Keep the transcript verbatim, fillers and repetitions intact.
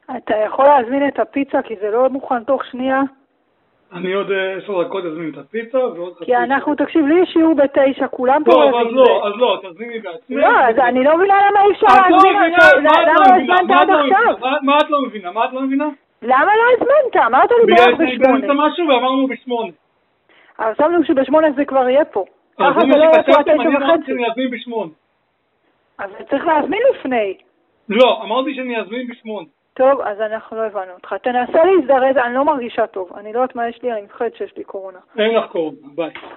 אתה יכול להזמין את הפיצה כי זה לא מוכן תוך שנייה? אני עוד עשר דקות אזמין את הפיצה ועוד... כי אנחנו, תקשיב, לי שיעור בתשע, כולם פה רעבים. טוב, אז לא, אז לא, תזמיני בעצמך. לא, אז אני לא מבינה למה אי אפשר להזמין... למה לא הזמנת עד עכשיו? מה את לא מבינה? מה את לא מבינה? למה לא הזמנת? אמרת לי בערך בשמונה. בגלל משהו ואמרנו בשמונה. אבל שמנו שבשמונה זה כבר יהיה פה. אז זה מה שכתבתם, אני אמרתי שאני אזמין בשמונה. אבל צריך להזמין לפני. לא, אמרתי שאני אזמין בשמונה. טוב, אז אנחנו לא הבנו אותך. תנסה להזדרז, אני לא מרגישה טוב. אני לא יודעת מה יש לי, אני מפחדת שיש לי קורונה. אין לך קורונה, ביי.